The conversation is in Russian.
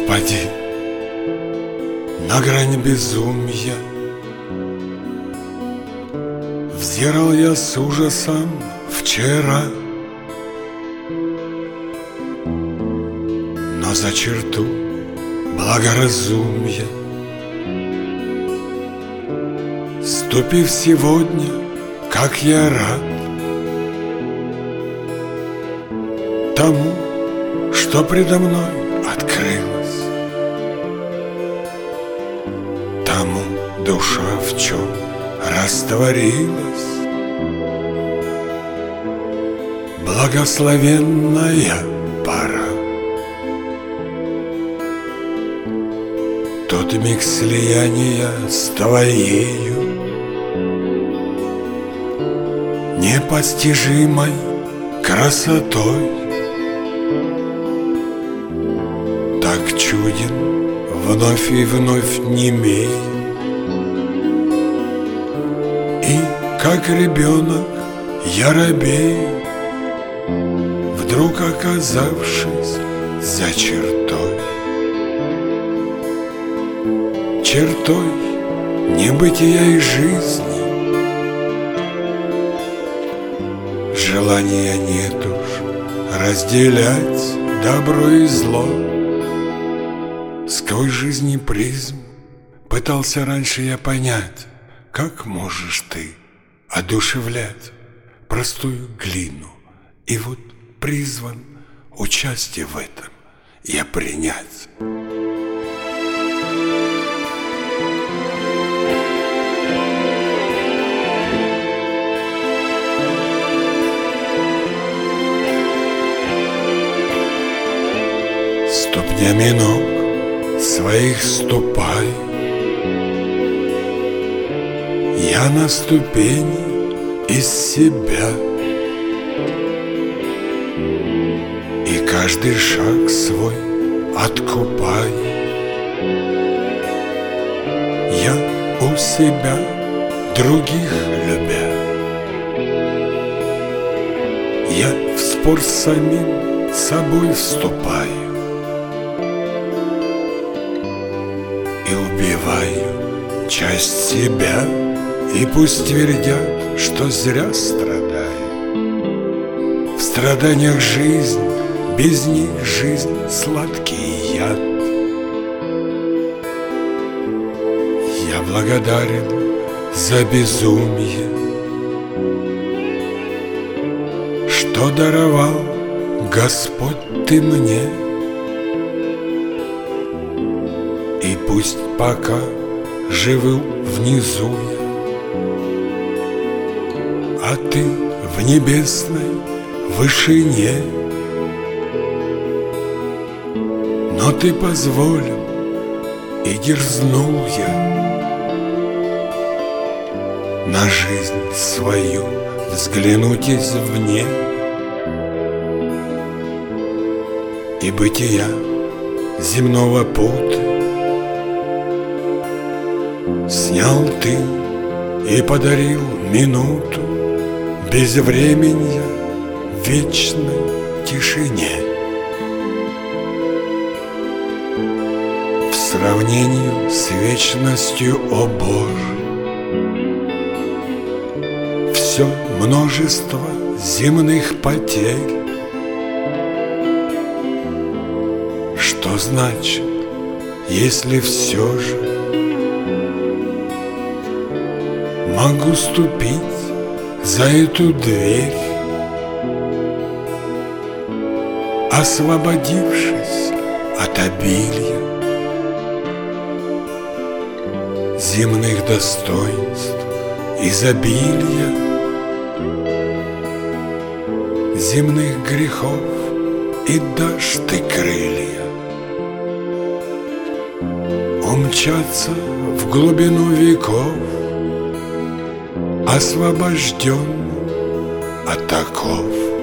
Господи, на грани безумия взирал я с ужасом вчера, но за черту благоразумия, ступив сегодня, как я рад тому, что предо мной открылось, тому душа в чем растворилась. Благословенная пора, тот миг слияния с Твоею, непостижимой красотой. Так чуден вновь и вновь немею, и как ребенок я робею, вдруг оказавшись за чертой, чертой небытия и жизни. Желания нет уж разделять добро и зло. Сквозь жизни призм пытался раньше я понять, как можешь ты одушевлять простую глину. И вот призван участие в этом я принять. Ступнями ног своих ступай, я на ступени из себя, и каждый шаг свой откупай. Я у себя других любя, я в спор с самим собой вступаю и убиваю часть себя, и пусть твердят, что зря страдаю. В страданиях жизнь, без них жизнь сладкий яд. Я благодарен за безумие, что даровал Господь Ты мне. И пусть пока живу внизу я, а Ты в небесной вышине, но Ты позволил, и дерзнул я на жизнь свою взглянуть извне, и бытия земного пути снял Ты и подарил минуту безвременья в вечной тишине. В сравнении с вечностью, о Боже, все множество земных потерь. Что значит, если все же могу ступить за эту дверь, освободившись от обилия земных достоинств, изобилия земных грехов, и дашь Ты крылья умчаться в глубину веков, освобожденным от оков.